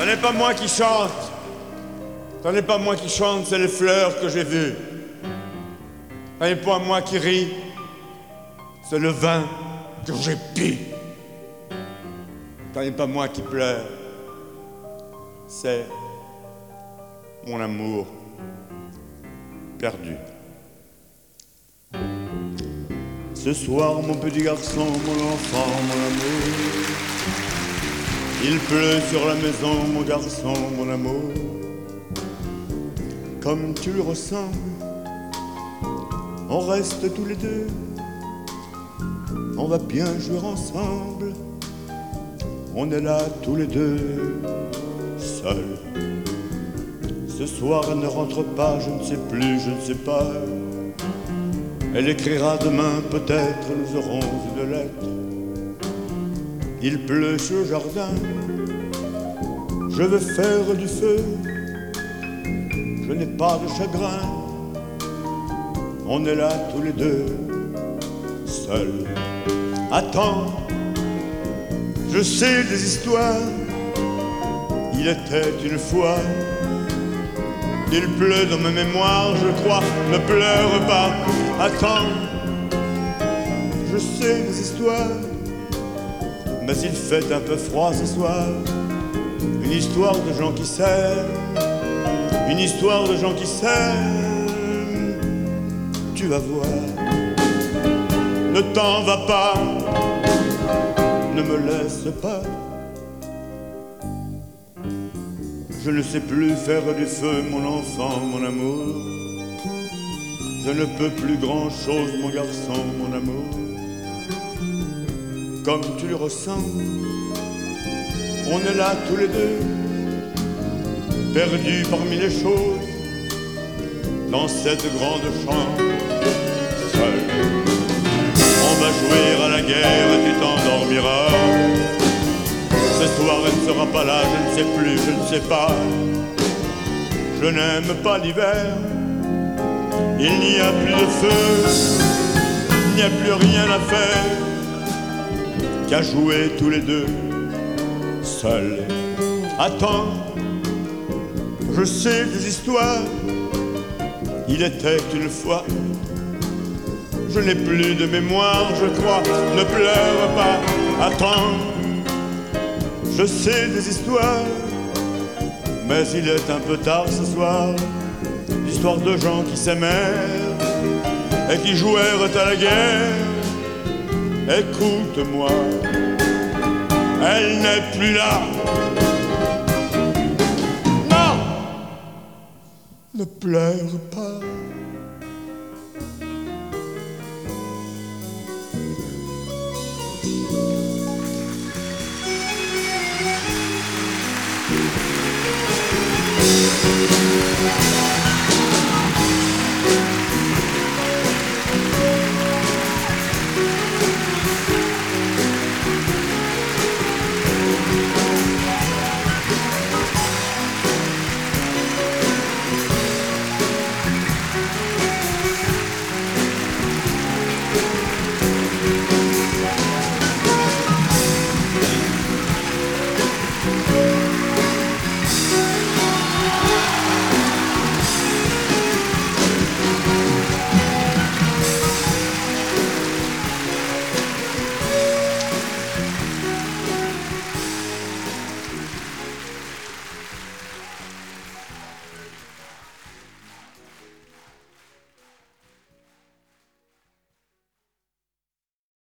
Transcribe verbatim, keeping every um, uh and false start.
Ce n'est pas moi qui chante, ce n'est pas moi qui chante, c'est les fleurs que j'ai vues. Ce n'est pas moi qui ris, c'est le vin que j'ai bu. Ce n'est pas moi qui pleure, c'est mon amour perdu. Ce soir, mon petit garçon, mon enfant, mon amour, il pleut sur la maison, mon garçon, mon amour. Comme tu le ressembles, on reste tous les deux, on va bien jouer ensemble, on est là tous les deux, seuls. Ce soir, elle ne rentre pas, je ne sais plus, je ne sais pas. Elle écrira demain, peut-être nous aurons une lettre. Il pleut sur le jardin, je veux faire du feu, je n'ai pas de chagrin, on est là tous les deux, seuls. Attends, je sais des histoires, il était une fois. Il pleut dans ma mémoire, je crois, ne pleure pas. Attends, je sais des histoires, mais il fait un peu froid ce soir. Une histoire de gens qui s'aiment, une histoire de gens qui s'aiment. Tu vas voir, ne t'en va pas, ne me laisse pas. Je ne sais plus faire du feu, mon enfant, mon amour. Je ne peux plus grand-chose, mon garçon, mon amour. Comme tu le ressens, on est là tous les deux, perdus parmi les choses, dans cette grande chambre, seul. On va jouer à la guerre et tu t'endormiras. Ce soir elle ne sera pas là, je ne sais plus, je ne sais pas. Je n'aime pas l'hiver, il n'y a plus de feu, il n'y a plus rien à faire qu'à jouer tous les deux, seuls. Attends, je sais des histoires, il était une fois. Je n'ai plus de mémoire, je crois, ne pleure pas. Attends, je sais des histoires, mais il est un peu tard ce soir. L'histoire de gens qui s'aimèrent et qui jouèrent à la guerre. Écoute-moi, elle n'est plus là. Non, ne pleure pas.